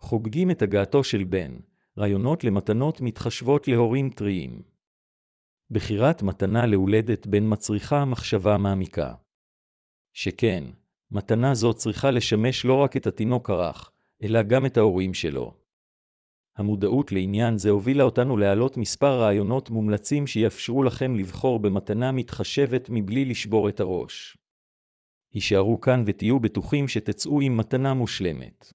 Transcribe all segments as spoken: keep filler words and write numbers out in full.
חוגגים את הגעתו של בן, רעיונות למתנות מתחשבות להורים טריים. בחירת מתנה להולדת בן מצריכה מחשבה מעמיקה. שכן, מתנה זו צריכה לשמש לא רק את התינוק הרך, אלא גם את ההורים שלו. המודעות לעניין זה הובילה אותנו להעלות מספר רעיונות מומלצים שיאפשרו לכם לבחור במתנה מתחשבת מבלי לשבור את הראש. הישארו כאן ותהיו בטוחים שתצאו עם מתנה מושלמת.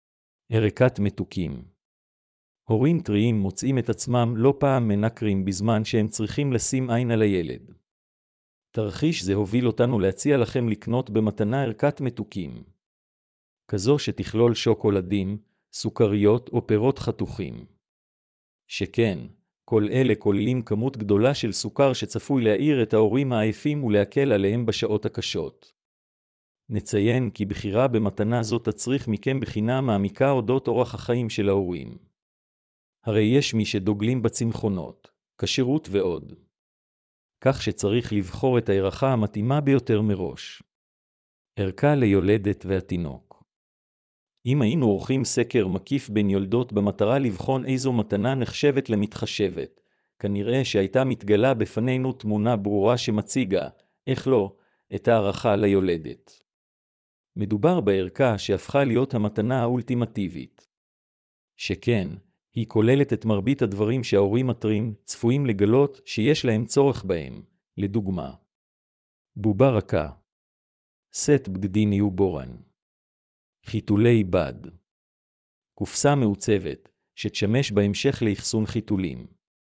ערכת מתוקים. הורים טריים מוצאים את עצמם לא פעם מנקרים בזמן שהם צריכים לשים עין על הילד. תרחיש זה הוביל אותנו להציע לכם לקנות במתנה ערכת מתוקים. כזו שתכלול שוקולדים, סוכריות או פירות חתוכים. שכן, כל אלה כוללים כמות גדולה של סוכר שצפוי להעיר את ההורים העייפים ולהקל עליהם בשעות הקשות. נציין כי בחירה במתנה זו תצריך מכם בחינה מעמיקה אודות אורח החיים של ההורים. הרי יש מי שדוגלים בצמחונות, כשירות ועוד. כך שצריך לבחור את הערכה המתאימה ביותר מראש. ערכה ליולדת והתינוק. אם היינו עורכים סקר מקיף בין יולדות במטרה לבחון איזו מתנה נחשבת למתחשבת, כנראה שהייתה מתגלה בפנינו תמונה ברורה שמציגה, איך לא, את הערכה ליולדת. מדובר בערכה שהפכה להיות המתנה האולטימטיבית. שכן, היא כוללת את מרבית הדברים שההורים הטריים צפויים לגלות שיש להם צורך בהם, לדוגמה. בובה רכה. סט בגדים ניובורן. חיתולי בד. קופסה מעוצבת, שתשמש בהמשך לאחסון חיתולים.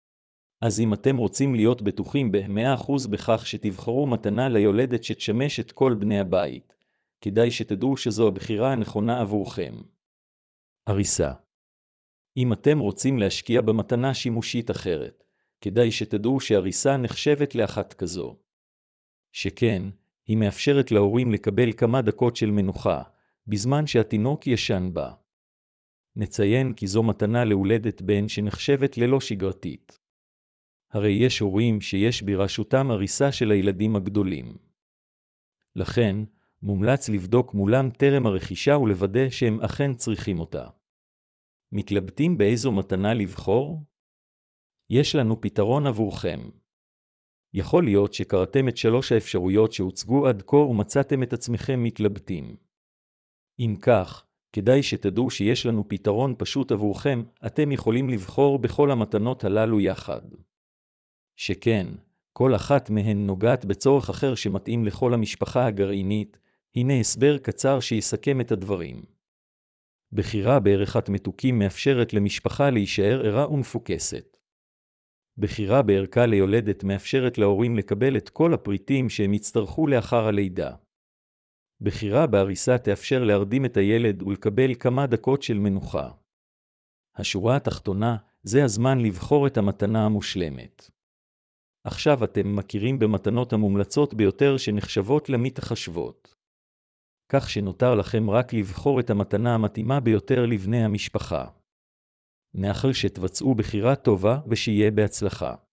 אז אם אתם רוצים להיות בטוחים ב-מאה אחוז בכך שתבחרו מתנה ליולדת שתשמש את כל בני הבית, כדאי שתדעו שזו הבחירה הנכונה עבורכם. עריסה. אם אתם רוצים להשקיע במתנה שימושית אחרת, כדאי שתדעו שעריסה נחשבת לאחת כזו. שכן, היא מאפשרת להורים לקבל כמה דקות של מנוחה, בזמן שהתינוק ישן בה. נציין כי זו מתנה להולדת בן שנחשבת ללא שגרתית. הרי יש הורים שיש ברשותם עריסה של הילדים הגדולים. לכן, מומלץ לבדוק מולם טרם הרכישה ולוודא שהם אכן צריכים אותה. מתלבטים באיזו מתנה לבחור? יש לנו פתרון עבורכם. יכול להיות שקראתם את שלוש האפשרויות שהוצגו עד כה ומצאתם את עצמכם מתלבטים. אם כך, כדאי שתדעו שיש לנו פתרון פשוט עבורכם, אתם יכולים לבחור בכל המתנות הללו יחד. שכן, כל אחת מהן נוגעת בצורך אחר שמתאים לכל המשפחה הגרעינית, הנה הסבר קצר שיסכם את הדברים. בחירה בערכת מתוקים מאפשרת למשפחה להישאר ערה ומפוקסת. בחירה בערכה ליולדת מאפשרת להורים לקבל את כל הפריטים שהם יצטרכו לאחר הלידה. בחירה בעריסה תאפשר להרדים את הילד ולקבל כמה דקות של מנוחה. השורה התחתונה, זה הזמן לבחור את המתנה המושלמת. עכשיו אתם מכירים במתנות המומלצות ביותר שנחשבות למתחשבות. כך שנותר לכם רק לבחור את המתנה המתאימה ביותר לבני המשפחה. נאחל שתבצעו בחירה טובה ושיהיה בהצלחה.